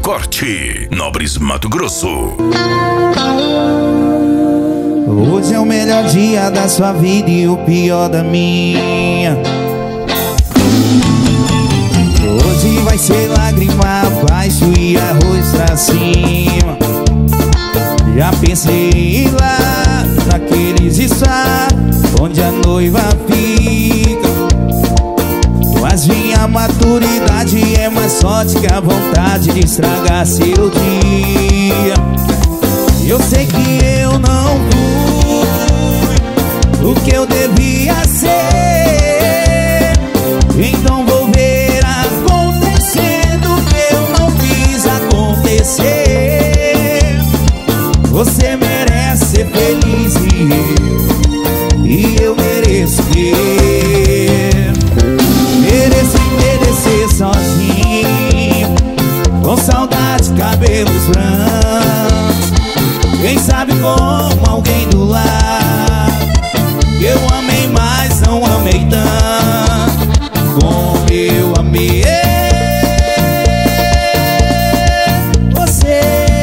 Corte, Nobres, Mato Grosso. Hoje é o melhor dia da sua vida e o pior da minha. Hoje vai ser lágrima abaixo e arroz pra cima. Já pensei em ir lá naqueles estar onde a noiva fica. Mas minha maturidade é mais sorte que a vontade de estragar seu dia. Eu sei que eu não fui o que eu devia ser, então vou ver acontecendo o que eu não fiz acontecer. Você merece ser feliz e eu mereço ter. Merecer sozinho, com saudade, cabelos brancos. Quem sabe como alguém do lado. Eu amei, mas não amei tanto como eu amei você.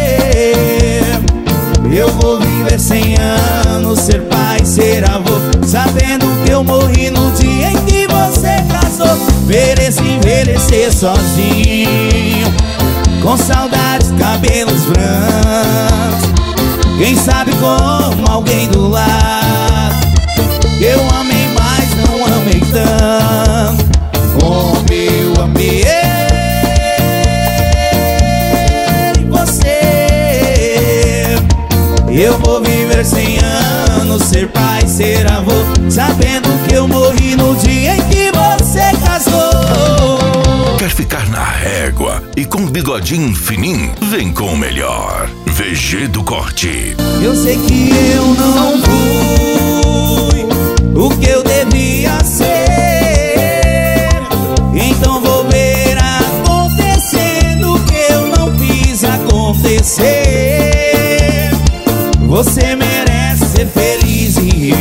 Eu vou viver 100 anos, ser pai, ser avô, sabendo que eu morri no dia em que você casou. Mereço envelhecer sozinho, com saudades, cabelos brancos. Quem sabe como alguém do lado. Eu amei, mas não amei tanto como eu amei você. Eu vou viver 100 anos, ser pai, ser avô, sabendo que eu morri no dia em que você casou. Quer ficar na régua e com um bigodinho fininho? Vem com o melhor. VG do Corte. Eu sei que eu não fui o que eu devia ser, então vou ver acontecendo o que eu não fiz acontecer. Você merece ser feliz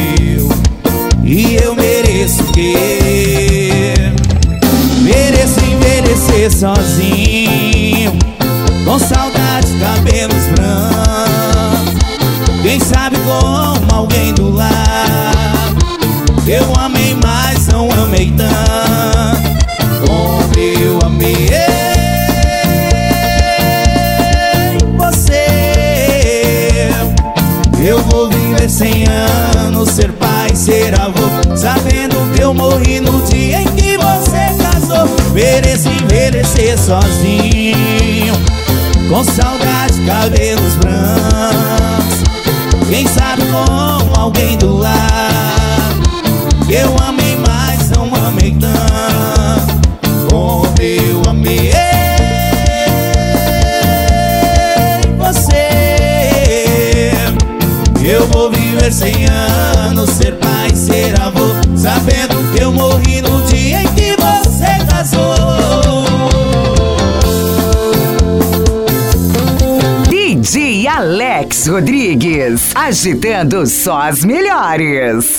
e eu mereço ter. Mereço envelhecer sozinho, com saudades, cabelos brancos. Quem sabe como alguém do lado. Eu amei, mas não amei tanto como eu amei você. Eu vou viver 100 anos, ser pai, ser avô, sabendo que eu morri no dia em que você casou. Mereço envelhecer sozinho, com saudades, cabelos brancos. Quem sabe como alguém do lado. Eu amei, mas não amei tanto como eu amei você. Eu vou viver 100 anos, ser pai, ser avô, sabendo que eu morri no dia em que você casou. DJ Alex Rodrigues, agitando só as melhores.